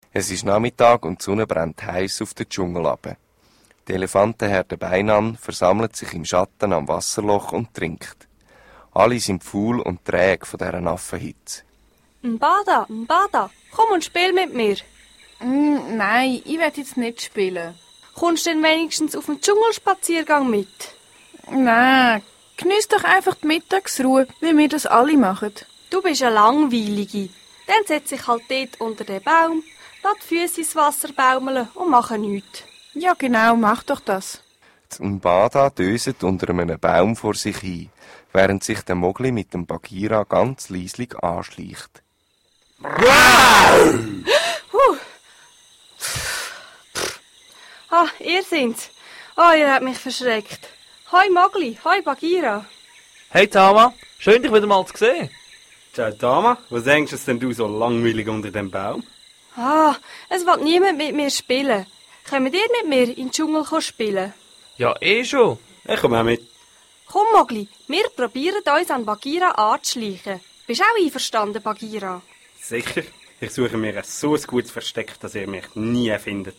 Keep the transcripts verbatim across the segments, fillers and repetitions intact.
Es ist Nachmittag und die Sonne brennt heiß auf den Dschungel runter. Die Elefantenherde Beinan versammelt sich im Schatten am Wasserloch und trinkt. Alle sind faul und träge von dieser Affenhitze. Mbada, Mbada, komm und spiel mit mir. Mm, nein, ich will jetzt nicht spielen. Kommst du denn wenigstens auf den Dschungelspaziergang mit? Nein, geniess doch einfach die Mittagsruhe, wie wir das alle machen. Du bist eine Langweilige. Dann setz dich halt dort unter den Baum, lass die Füße ins Wasser baumeln und mache nichts. Ja genau, mach doch das. Die Mbada döset unter einem Baum vor sich hin, während sich der Mogli mit dem Bagheera ganz leislich anschleicht. Huh. Ah, ihr sind's. Oh, ihr habt mich verschreckt. Hoi Mogli, hoi Bagheera. Hey Tama, schön dich wieder mal zu sehen. Ciao Tama, was denkst du denn du so langweilig unter dem Baum? Ah, es will niemand mit mir spielen. Kommt ihr mit mir in den Dschungel spielen? Ja, eh schon. Ich komme auch mit. Komm Mogli, wir probieren uns an Bagheera anzuschleichen. Bist auch einverstanden, Bagheera? Sicher. Ich suche mir ein so ein gutes Versteck, dass ihr mich nie findet.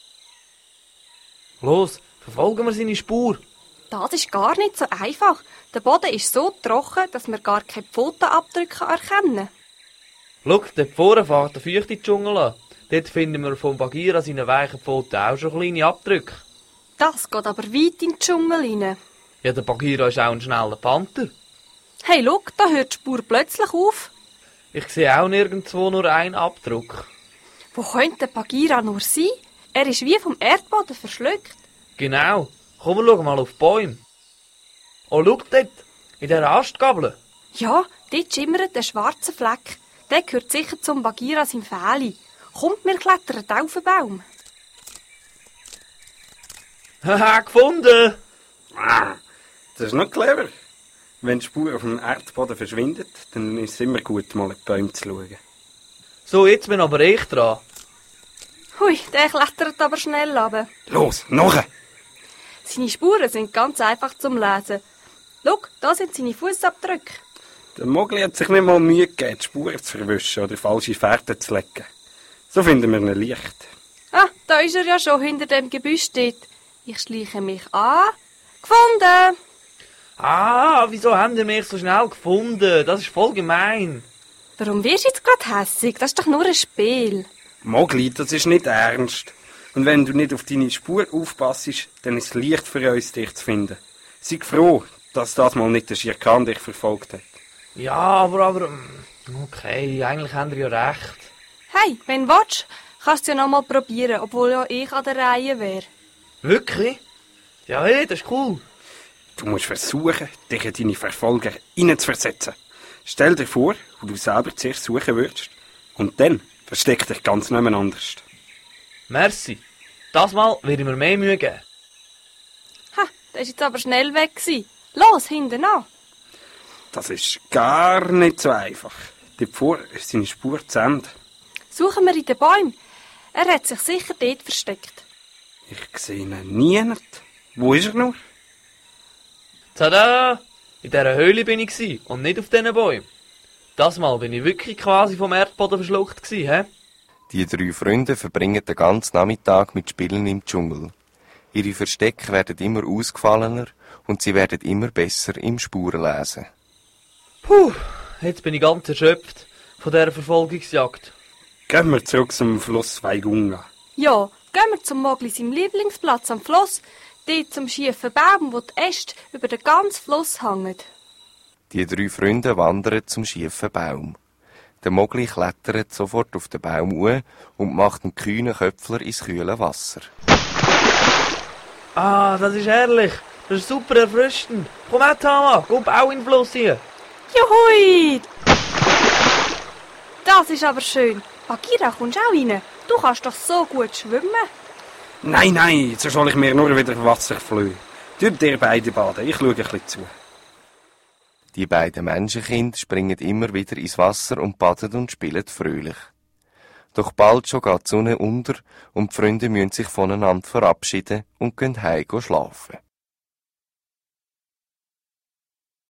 Los, verfolgen wir seine Spur. Das ist gar nicht so einfach. Der Boden ist so trocken, dass wir gar keine Pfotenabdrücke erkennen. Schau, dort vorne fährt der feuchte Dschungel an. Dort finden wir vom Bagheera seinen weichen Pfoten auch schon kleine Abdrücke. Das geht aber weit in den Dschungel rein. Ja, der Bagheera ist auch ein schneller Panther. Hey, schau, da hört die Spur plötzlich auf. Ich sehe auch nirgendwo nur einen Abdruck. Wo könnte der Bagheera nur sein? Er ist wie vom Erdboden verschluckt. Genau. Komm, wir schauen mal auf die Bäume. Oh, schau dort, in dieser Astgabel. Ja, dort schimmert ein schwarzer Fleck. Der gehört sicher zum Bagheera sein Fähli. Kommt, wir klettern auf den Baum. Haha, gefunden! Das ist noch clever. Wenn die Spur auf dem Erdboden verschwindet, dann ist es immer gut, mal in die Bäume zu schauen. So, jetzt bin aber ich dran. Hui, der klettert aber schnell runter. Los, nachher! Seine Spuren sind ganz einfach zum Lesen. Schau, da sind seine Fußabdrücke. Der Mogli hat sich nicht mal Mühe gegeben, die Spuren zu verwischen oder falsche Fährten zu legen. So finden wir ihn leicht. Ah, da ist er ja schon hinter dem Gebüsch dort. Ich schleiche mich an. Gefunden! Ah, wieso haben die mich so schnell gefunden? Das ist voll gemein. Warum wirst du jetzt gerade hässig? Das ist doch nur ein Spiel. Mogli, das ist nicht ernst. Und wenn du nicht auf deine Spur aufpassst, dann ist es leicht für uns, dich zu finden. Sei froh, dass das mal nicht der Shere Khan dich verfolgt hat. Ja, aber, aber... Okay, eigentlich haben die ja recht. Hey, wenn du willst, kannst du ja noch mal probieren, obwohl ja ich an der Reihe wäre. Wirklich? Ja, hey, das ist cool. Du musst versuchen, dich in deine Verfolger hineinzuversetzen. Stell dir vor, wo du selber zuerst suchen würdest. Und dann versteck dich ganz niemand anders. Merci. Das Mal werde ich mir mehr Mühe geben. Ha, der ist jetzt aber schnell weg gewesen. Los, hinten an. Das ist gar nicht so einfach. Davor ist seine Spur zu Ende. Suchen wir in den Bäumen. Er hat sich sicher dort versteckt. Ich sehe ihn niemand. Wo ist er nur? Tada! In dieser Höhle bin ich gsi und nicht auf diesen Bäumen. Das Mal bin ich wirklich quasi vom Erdboden verschluckt gsi, hä? Die drei Freunde verbringen den ganzen Nachmittag mit Spielen im Dschungel. Ihre Verstecke werden immer ausgefallener und sie werden immer besser im Spurenlesen. Puh, jetzt bin ich ganz erschöpft von dieser Verfolgungsjagd. Gehen wir zurück zum Fluss Waigunga. Ja, gehen wir zum Mogli seinem Lieblingsplatz am Fluss. Dort zum schiefen Baum, wo die Äste über den ganzen Fluss hängen. Die drei Freunde wandern zum schiefen Baum. Der Mogli klettert sofort auf den Baum hoch und macht einen kühnen Köpfler ins kühle Wasser. Ah, das ist herrlich. Das ist super erfrischend. Komm her, Tama, komm auch in den Fluss hier. Juhui! Das ist aber schön. Bagheera, kommst auch rein? Du kannst doch so gut schwimmen. Nein, nein, so soll ich mir nur wieder Wasser flöhen. Tut ihr beide baden, ich schaue ein bisschen zu. Die beiden Menschenkinder springen immer wieder ins Wasser und baden und spielen fröhlich. Doch bald schon geht die Sonne unter und die Freunde müssen sich voneinander verabschieden und gehen heim schlafen.